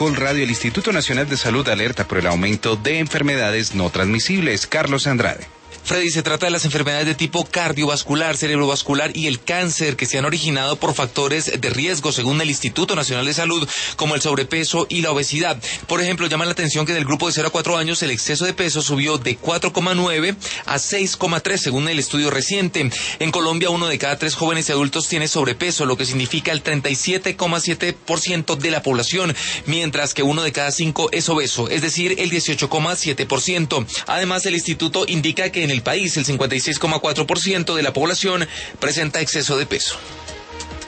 Caracol Radio, el Instituto Nacional de Salud alerta por el aumento de enfermedades no transmisibles. Carlos Andrade. Freddy, se trata de las enfermedades de tipo cardiovascular, cerebrovascular y el cáncer que se han originado por factores de riesgo según el Instituto Nacional de Salud, como el sobrepeso y la obesidad. Por ejemplo, llama la atención que en el grupo de 0 a 4 años el exceso de peso subió de 4,9 a 6,3 según el estudio reciente. En Colombia, 1 de cada 3 jóvenes y adultos tiene sobrepeso, lo que significa el 37,7% de la población, mientras que 1 de cada 5 es obeso, es decir, el 18,7%. Además, el instituto indica que en el país el 56,4% de la población presenta exceso de peso.